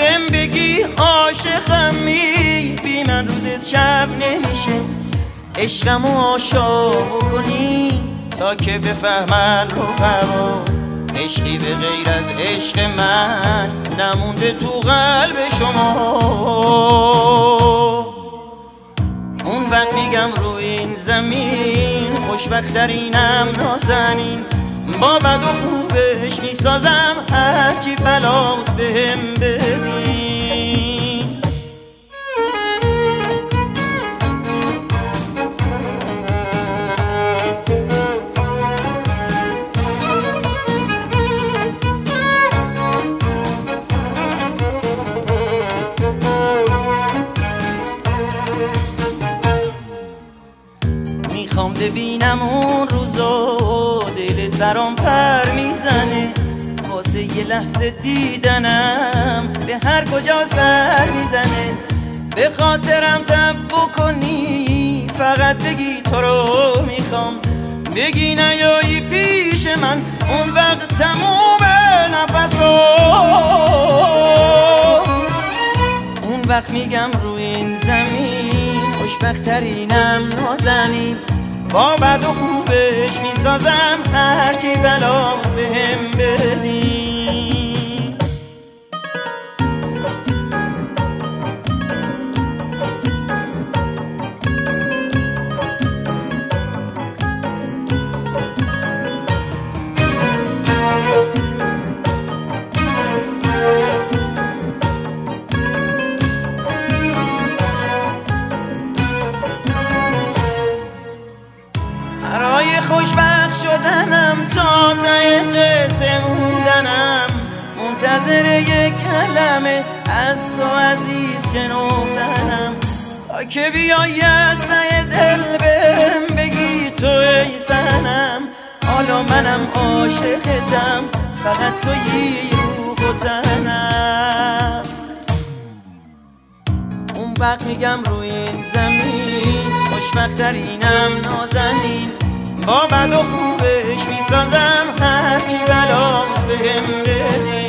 بهم بگی عاشقمی، بی من روزت شب نمیشه. عشقمو آشاق کنی تا که بفهمن رفقا، عشقی به غیر از عشق من نمونده تو قلب شما. اون وقت میگم روی این زمین خوشبخت‌ترینم نازنین، با بد و خوبش میسازم هرچی بلاس بهم بدین. میخوام ببینم اون روزا دلت برام پر میزنه، واسه یه لحظه دیدنم به هر کجا سر میزنه. به خاطرم تب بکنی فقط بگی تو رو میخوام، بگی نیایی پیش من اون وقت تموم نفسم. اون وقت میگم روی این زمین خوشبخت‌ترینم نازنین، با بد و خوبش میسازم هرچی بلاس بهم بدین. برای خوشبخت شدنم تا ته قصه موندنم، منتظر یک کلمه از تو عزیز شنفتنم، تا که بیایی از ته دل بهم بگی تو ای سنم. حالا منم عاشقتم، فقط تویی روح و تنم. اون وقت میگم روی این زمین خوشبخت‌ترینم نازنین، با بد و خوبش میسازم هرچی بلاس بهم بدین.